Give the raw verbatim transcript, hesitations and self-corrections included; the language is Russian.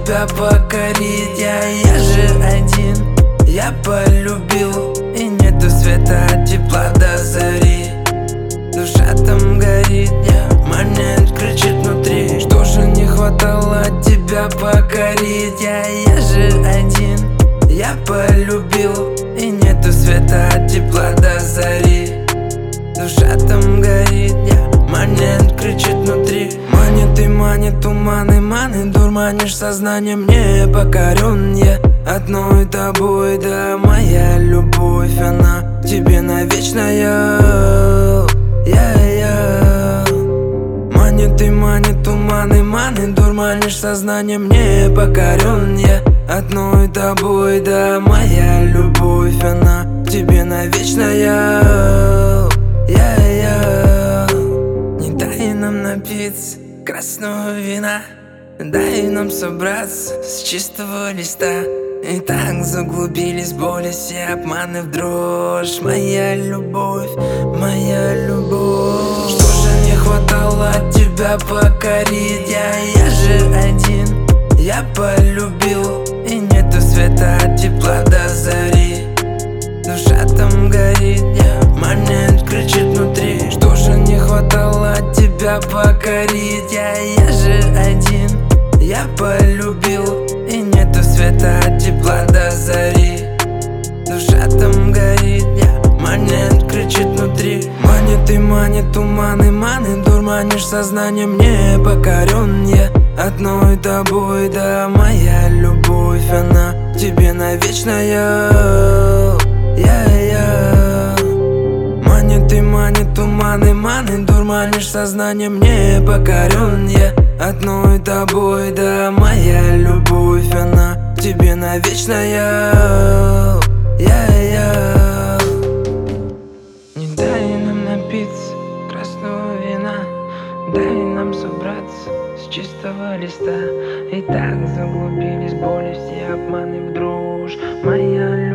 тебя покорить. Я, я же один, я полюбил, и нету света, тепла до зари. Душа там горит, я манит, кричит внутри. Что же не хватало тебя покорить? Я, я же один, я полюбил, и нету света, тепла до зари. Душа там горит, я манит, кричит внутри. Манит и манит туманы, маны, дурманишь сознание, мне покорен я одной тобой, да, моя любовь, она тебе навечная. Я-я. Манит и манит туманы, маны, дурманишь сознание, мне покорен я одной тобой, да, моя любовь, она тебе навечная. Я-я. Не дай нам напиться красного вина, дай нам собраться с чистого листа. И так заглубились боли, все обманы в дрожь. Моя любовь, моя любовь. Что же не хватало тебя покорить? Я, я же один, я полюбил, и нету света, тепла до зари. Душа там горит, я манит, кричит внутри. Что же не хватало тебя покорить? Я, я же один, я полюбил, и нету света, тепла до зари. Душа там горит, я манит, кричит внутри. Манит и манит туманы, маны, дурманишь сознание, мне покорен я одной тобой, да, моя любовь, она тебе навечная. Я-я. Манит и манит туманы, маны, дурманишь сознание, мне покорен я одной тобой, да, моя любовь, она тебе навечная. Я-я. Не дай нам напиться красного вина, дай нам собраться с чистого листа. И так заглубились боли, все обманы в дрожь. Моя